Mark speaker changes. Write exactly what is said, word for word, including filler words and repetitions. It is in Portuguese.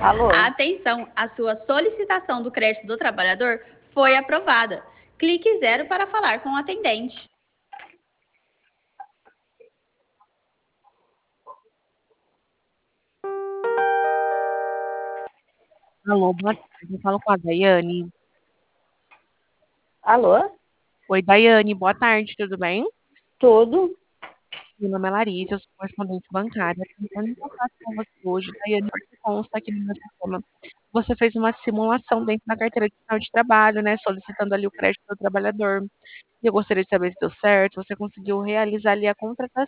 Speaker 1: Alô?
Speaker 2: Atenção, a sua solicitação do crédito do trabalhador foi aprovada. Clique zero para falar com o atendente.
Speaker 3: Alô, boa tarde. Eu falo com a Daiane.
Speaker 1: Alô?
Speaker 3: Oi, Daiane, boa tarde, tudo bem?
Speaker 1: Tudo?
Speaker 3: Meu nome é Larissa, eu sou correspondente bancária. Estou entrando em contato com você hoje, Daiane, porque consta aqui no meu sistema. Você fez uma simulação dentro da carteira de sinal de trabalho, né? Solicitando ali o crédito do trabalhador. E eu gostaria de saber se deu certo, você conseguiu realizar ali a contratação